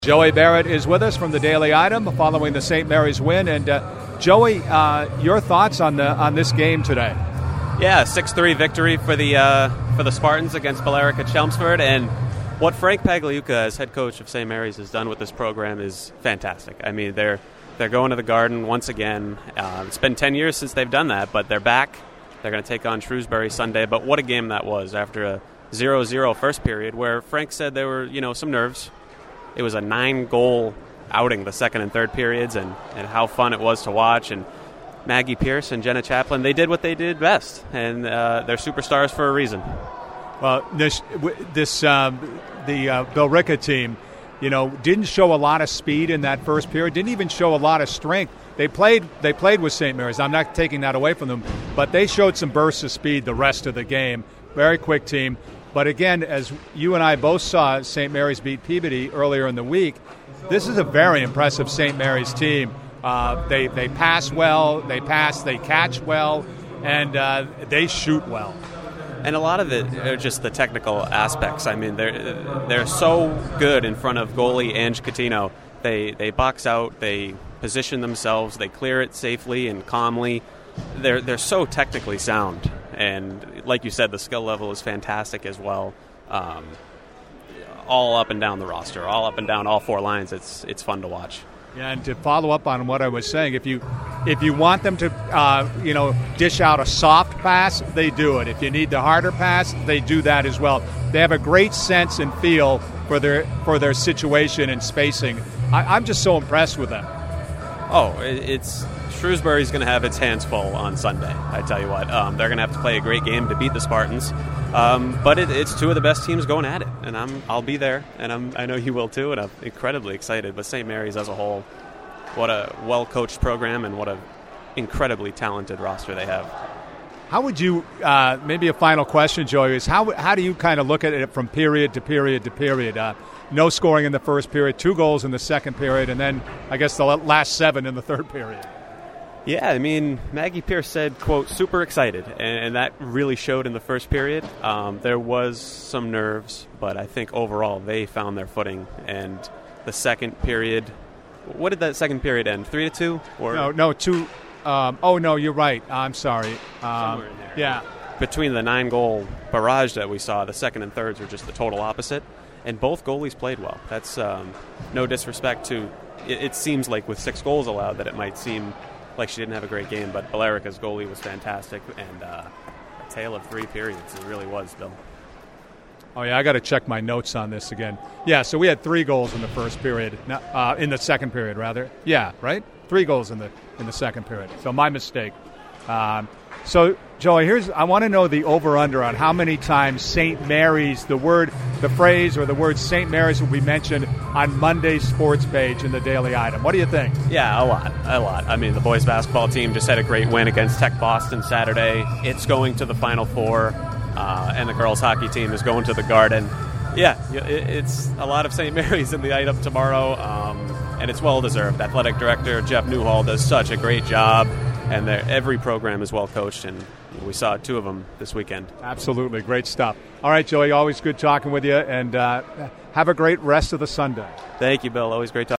Joey Barrett is with us from the Daily Item following the St. Mary's win. And Joey, your thoughts on this game today? Yeah, 6-3 victory for the Spartans against Billerica Chelmsford. And what Frank Pagliuca, as head coach of St. Mary's, has done with this program is fantastic. I mean, they're going to the Garden once again. It's been 10 years since they've done that, but they're back. They're going to take on Shrewsbury Sunday. But what a game that was after a 0-0 first period where Frank said there were, some nerves. It was a 9-goal outing the second and third periods, and how fun it was to watch. And Maggie Pierce and Jenna Chaplin, they did what they did best, and they're superstars for a reason. Well, the Billerica team, didn't show a lot of speed in that first period. Didn't even show a lot of strength. They played with St. Mary's. I'm not taking that away from them, but they showed some bursts of speed the rest of the game. Very quick team. But again, as you and I both saw St. Mary's beat Peabody earlier in the week, this is a very impressive St. Mary's team. They pass well, they catch well, and they shoot well. And a lot of it are just the technical aspects. I mean, they're so good in front of goalie Ange Catino. They box out, they position themselves, they clear it safely and calmly. They're so technically sound. And like you said, the skill level is fantastic as well. All up and down the roster, all up and down all four lines. It's fun to watch. Yeah, and to follow up on what I was saying, if you want them to dish out a soft pass, they do it. If you need the harder pass, they do that as well. They have a great sense and feel for their situation and spacing. I'm just so impressed with them. Oh, it's Shrewsbury's going to have its hands full on Sunday. I tell you what, they're going to have to play a great game to beat the Spartans. But it's two of the best teams going at it, and I'll be there, and I know you will too. And I'm incredibly excited. But St. Mary's as a whole, what a well-coached program, and what a incredibly talented roster they have. How would you maybe a final question, Joey, is how do you kind of look at it from period to period to period? No scoring in the first period, 2 goals in the second period, and then I guess the last 7 in the third period. Yeah, I mean, Maggie Pierce said, quote, super excited, and that really showed in the first period. There was some nerves, but I think overall they found their footing. And the second period, what did that second period end, 3-2? Or? No, 2. No, you're right. I'm sorry. Somewhere in there. Yeah. Between the 9-goal barrage that we saw, the second and thirds were just the total opposite. And both goalies played well. That's no disrespect to it seems like with 6 goals allowed that it might seem like she didn't have a great game, but Billerica's goalie was fantastic, and a tale of 3 periods. It really was, Bill. Oh, yeah, I got to check my notes on this again. Yeah, so we had 3 goals in the first period, in the second period, rather. Yeah, right? 3 goals in the second period. So my mistake. So, Joey, I want to know the over-under on how many times St. Mary's, the phrase or the word St. Mary's will be mentioned on Monday's sports page in the Daily Item. What do you think? Yeah, a lot. I mean, the boys basketball team just had a great win against Tech Boston Saturday. It's going to the Final Four, and the girls hockey team is going to the Garden. Yeah, it's a lot of St. Mary's in the Item tomorrow, and it's well-deserved. Athletic Director Jeff Newhall does such a great job. And every program is well coached, and we saw 2 of them this weekend. Absolutely. Great stuff. All right, Joey, always good talking with you, and have a great rest of the Sunday. Thank you, Bill. Always great talking.